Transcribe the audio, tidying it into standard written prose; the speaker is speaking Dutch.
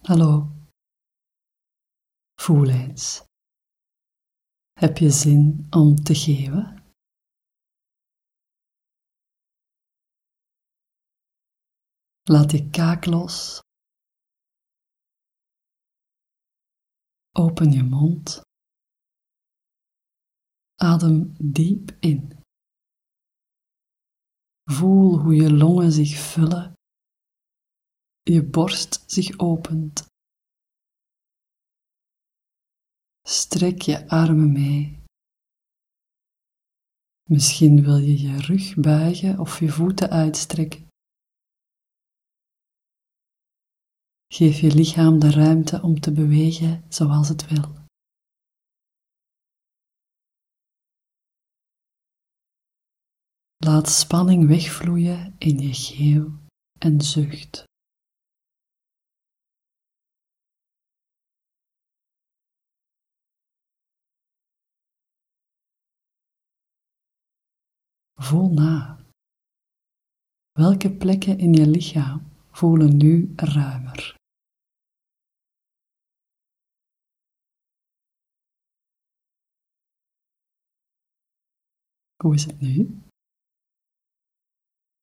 Hallo, voel eens. Heb je zin om te geven? Laat je kaak los. Open je mond. Adem diep in. Voel hoe je longen zich vullen, je borst zich opent. Strek je armen mee. Misschien wil je je rug buigen of je voeten uitstrekken. Geef je lichaam de ruimte om te bewegen zoals het wil. Laat spanning wegvloeien in je geeuw en zucht. Voel na. Welke plekken in je lichaam voelen nu ruimer? Hoe is het nu?